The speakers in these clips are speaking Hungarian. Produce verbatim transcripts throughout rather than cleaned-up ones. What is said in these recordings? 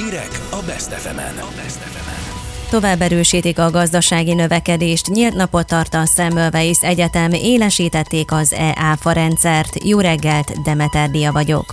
Hírek a Best ef emen. Tovább erősítik a gazdasági növekedést, nyílt napot tart a Semmelweis Egyetem, élesítették az e-áfa rendszert. Jó reggelt, Demeter Dia vagyok.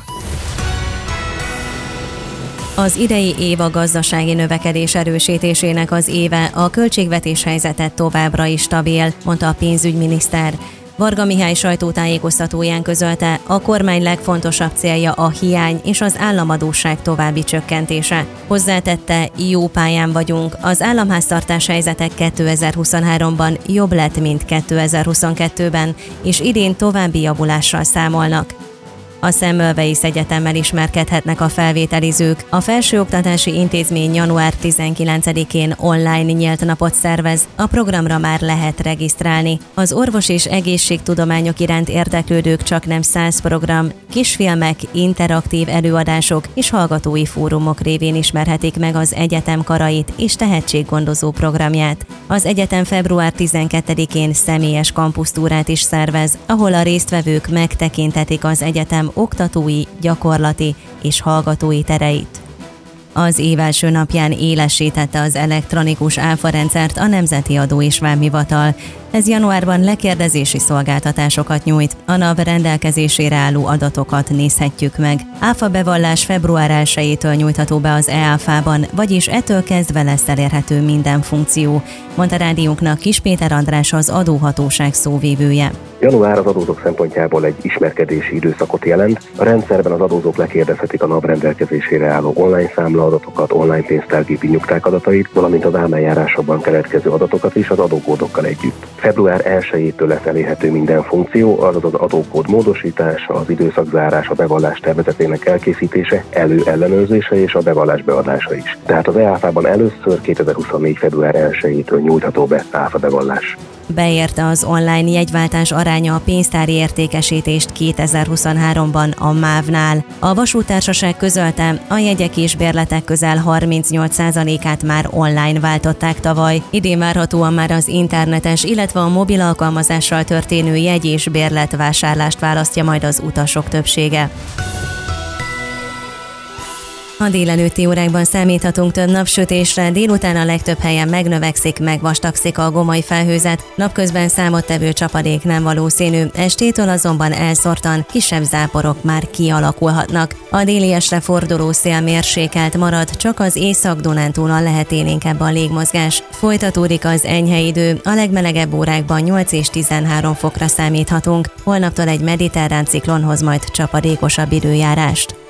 Az idei év a gazdasági növekedés erősítésének az éve, a költségvetés helyzete továbbra is stabil, mondta a pénzügyminiszter. Varga Mihály sajtótájékoztatóján közölte, a kormány legfontosabb célja a hiány és az államadósság további csökkentése. Hozzátette, jó pályán vagyunk, az államháztartás helyzete kétezer-huszonháromban jobb lett, mint kétezer-huszonkettőben, és idén további javulással számolnak. A Semmelweis Egyetemmel ismerkedhetnek a felvételizők. A felsőoktatási intézmény január tizenkilencedikén online nyílt napot szervez, a programra már lehet regisztrálni. Az orvos és egészségtudományok iránt érdeklődők csaknem száz program, kisfilmek, interaktív előadások és hallgatói fórumok révén ismerhetik meg az egyetem karait és tehetséggondozó programját. Az egyetem február tizenkettedikén személyes kampusztúrát is szervez, ahol a résztvevők megtekinthetik az egyetem oktatói, gyakorlati és hallgatói tereit. Az év első napján élesítette az elektronikus áfarendszert a Nemzeti Adó és Vámhivatal. Ez januárban lekérdezési szolgáltatásokat nyújt, a NAV rendelkezésére álló adatokat nézhetjük meg. Áfa bevallás február elsejétől nyújtható be az e-áfában, vagyis ettől kezdve lesz elérhető minden funkció, mondta rádiónknak Kis Péter András, az adóhatóság szóvivője. Január az adózók szempontjából egy ismerkedési időszakot jelent. A rendszerben az adózók lekérdezhetik a NAV rendelkezésére álló online számlaadatokat, online pénztárgépi nyugták adatait, valamint az ámeljárásokban keletkező adatokat is az adókódokkal együtt. február elsejétől lesz elérhető minden funkció, azaz az adókód módosítása, az időszakzárás, a bevallás tervezetének elkészítése, előellenőrzése és a bevallás beadása is. Tehát az e-áfában először kétezer-huszonnégy. február elsejétől nyújtható be áfa bevallás. Beérte az online jegyváltás aránya a pénztári értékesítést kétezer-huszonháromban a MÁV-nál. A vasúttársaság közölte, a jegyek és bérletek közel harmincnyolc százalékát már online váltották tavaly. Idén várhatóan már az internetes, illetve a mobil alkalmazással történő jegy- és bérletvásárlást választja majd az utasok többsége. A délelőtti órákban számíthatunk több napsütésre, délután a legtöbb helyen megnövekszik, megvastagszik a gomoly felhőzet, napközben számottevő csapadék nem valószínű, estétől azonban elszórtan kisebb záporok már kialakulhatnak. A déliesre forduló szél mérsékelt marad, csak az Észak-Dunántúlon lehet élénkebb a légmozgás. Folytatódik az enyhe idő, a legmelegebb órákban nyolc és tizenhárom fokra számíthatunk, holnaptól egy mediterrán ciklon hoz majd csapadékosabb időjárást.